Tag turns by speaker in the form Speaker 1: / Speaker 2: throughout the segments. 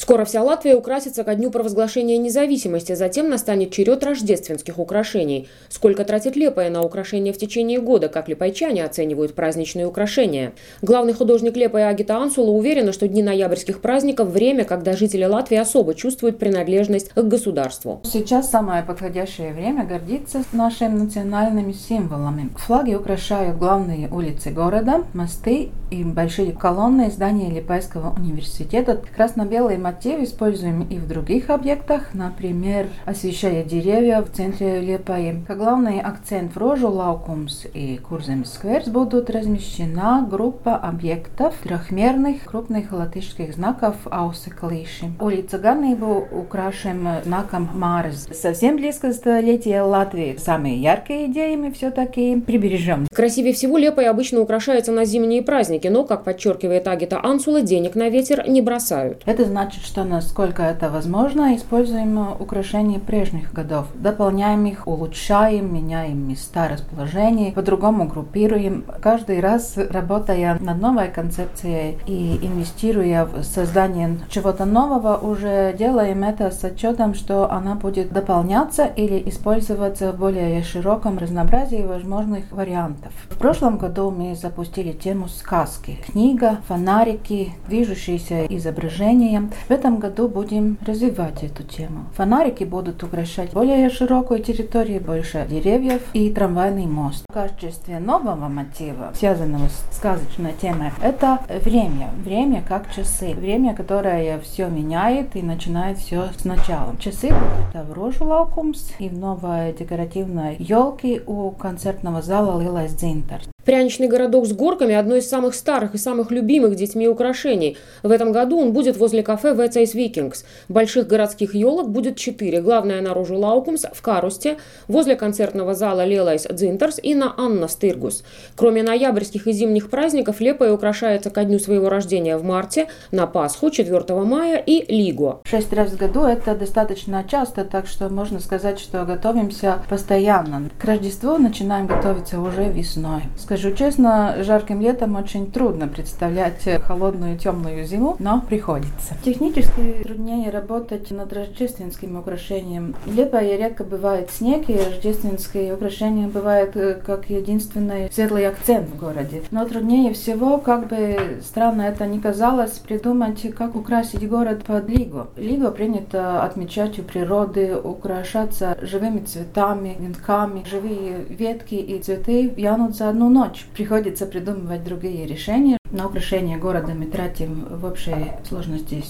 Speaker 1: Скоро вся Латвия украсится ко дню провозглашения независимости, затем настанет черед рождественских украшений. Сколько тратит Лиепая на украшения в течение года, как лиепайчане оценивают праздничные украшения? Главный художник Лиепая Агита Ансула уверена, что дни ноябрьских праздников – время, когда жители Латвии особо чувствуют принадлежность к государству.
Speaker 2: Сейчас самое подходящее время гордиться нашими национальными символами. Флаги украшают главные улицы города, мосты и большие колонны здания Лиепайского университета. Красно-белые мотивы используем и в других объектах, например, освещая деревья в центре Лиепаи. Как главный акцент в Рожу Laukums и Kurzemes скверс будут размещена группа объектов трехмерных крупных латышских знаков Auseklīši. Улица Ganību украшен знаком Марс. Совсем близко столетия Латвии. Самые яркие идеи мы все-таки прибережем.
Speaker 1: Красивее всего Лиепая обычно украшается на зимние праздники, но, как подчеркивает Агита Ансула, денег на ветер не бросают.
Speaker 2: Это значит, что насколько это возможно, используем украшения прежних годов. Дополняем их, улучшаем, меняем места расположения, по-другому группируем. Каждый раз, работая над новой концепцией и инвестируя в создание чего-то нового, уже делаем это с отчетом, что она будет дополняться или использоваться в более широком разнообразии возможных вариантов. В прошлом году мы запустили тему сказки. Книга, фонарики, движущиеся изображения. В этом году будем развивать эту тему. Фонарики будут украшать более широкую территорию, больше деревьев и трамвайный мост. В качестве нового мотива, связанного с сказочной темой, это время. Время как часы. Время, которое все меняет и начинает все сначала. Часы будут в Рожу Laukums и в новой декоративной елке у концертного зала Lielais Dzintars.
Speaker 1: Пряничный городок с горками – одно из самых старых и самых любимых детьми украшений. В этом году он будет возле кафе Vecais Vikings. Больших городских елок будет 4. Главная на Рожу Laukums в Карусте, возле концертного зала Lielais Dzintars и на Аннас Tirgus. Кроме ноябрьских и зимних праздников, Лиепая украшается ко дню своего рождения в марте, на Пасху 4 мая и Лигу.
Speaker 2: 6 раз в году это достаточно часто, так что можно сказать, что готовимся постоянно. К Рождеству начинаем готовиться уже весной. Скажу честно, жарким летом очень трудно представлять холодную темную зиму, но приходится. Технически труднее работать над рождественским украшением. В Лиепае редко бывает снег, и рождественские украшения бывают как единственный светлый акцент в городе. Но труднее всего, как бы странно это ни казалось, придумать, как украсить город под Лигу. Лигу принято отмечать у природы, украшаться живыми цветами, венками. Живые ветки и цветы вянут за одну ночь. Приходится придумывать другие решения. На украшение города мы тратим в общей сложности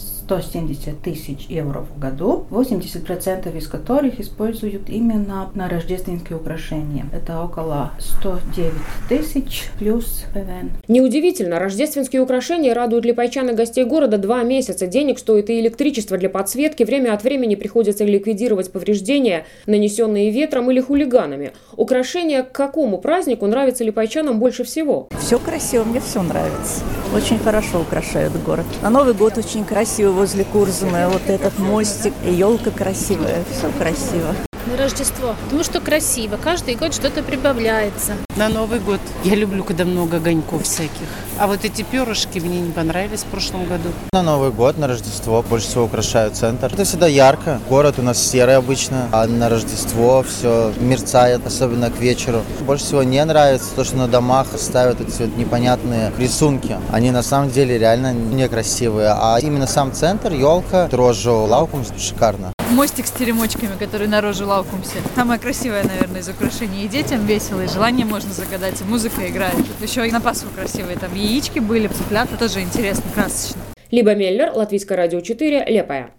Speaker 2: 170 тысяч евро в году, 80% из которых используют именно на рождественские украшения. Это около 109 тысяч плюс ПВН.
Speaker 1: Неудивительно, рождественские украшения радуют лиепайчан и гостей города 2 месяца. Денег стоит и электричество для подсветки. Время от времени приходится ликвидировать повреждения, нанесенные ветром или хулиганами. Украшения к какому празднику нравятся лиепайчанам больше всего?
Speaker 3: Все красиво, мне все нравится. Очень хорошо украшают город. На Новый год очень красиво возле Курзема. Вот этот мостик, и елка красивая. Все красиво.
Speaker 4: На Рождество. Потому что красиво. Каждый год что-то прибавляется.
Speaker 5: На Новый год я люблю, когда много огоньков всяких. А вот эти перышки мне не понравились в прошлом году.
Speaker 6: На Новый год, на Рождество больше всего украшают центр. Это всегда ярко. Город у нас серый обычно, а на Рождество все мерцает, особенно к вечеру. Больше всего не нравится то, что на домах ставят эти вот непонятные рисунки. Они на самом деле реально некрасивые. А именно сам центр, елка, Рожу Laukums шикарно.
Speaker 7: Мостик с теремочками, который на Рожу Laukумсе. Самое красивое, наверное, из украшений. И детям весело, и желание можно загадать, и музыка играет. Еще и на Пасху красивые. Там яички были, цыплята, тоже интересно, красочно.
Speaker 1: Либа Меллер, Латвийское радио 4, Лиепая.